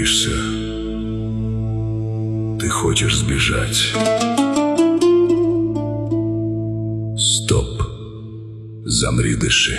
боишься, ты хочешь сбежать. Стоп, замри, дыши.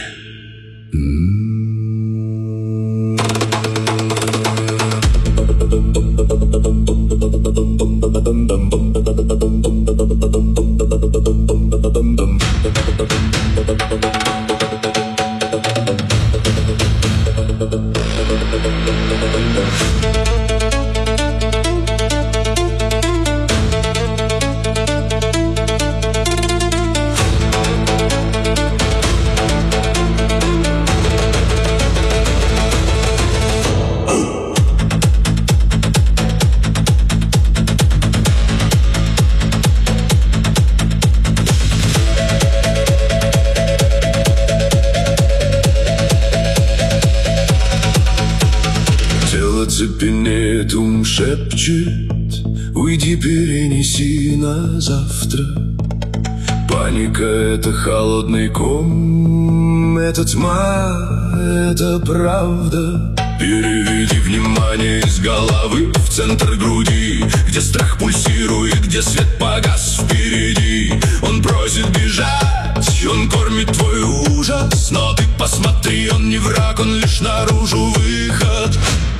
Цепенеет, ум шепчет: уйди, перенеси на завтра. Паника — это холодный ком, это тьма, это правда. Переведи внимание из головы в центр груди, где страх пульсирует, где свет погас впереди. Он просит бежать, он кормит твой ужас, но ты посмотри, он не враг, он лишь наружу выход.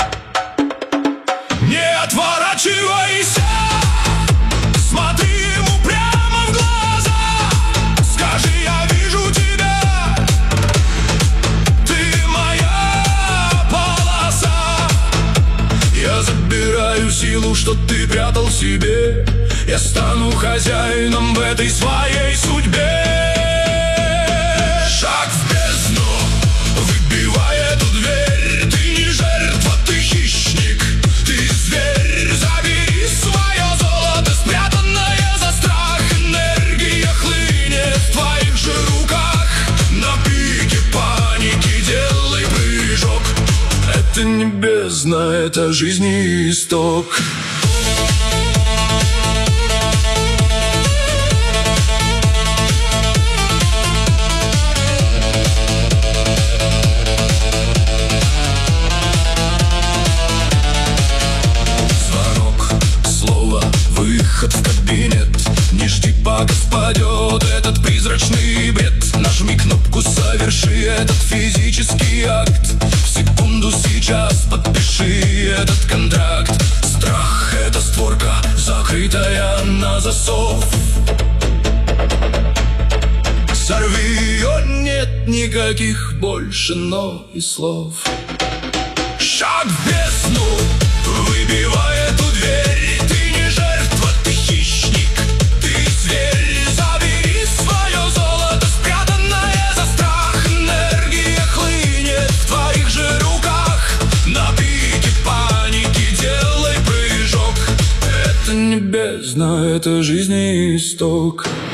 Не отворачивайся, смотри ему прямо в глаза. Скажи: я вижу тебя, ты моя полоса. Я забираю силу, что ты прятал в себе. Я стану хозяином в этой своей судьбе. Шаг в бездну, выбивай эту дверь. Ты не жертва, ты хищник, ты зверь. Забери свое золото, спрятанное за страх. Энергия хлынет в твоих же руках. На пике паники делай прыжок. Это не бездна, это жизнь и исток. Выход в кабинет. Не жди, пока спадет этот призрачный бред. Нажми кнопку, соверши этот физический акт. В секунду сейчас подпиши этот контракт. Страх — это створка, закрытая на засов. Сорви ее, нет никаких больше «но» и слов. Шаг в бездну, выбивай эту дверь. Это не бездна, это жизнь и исток.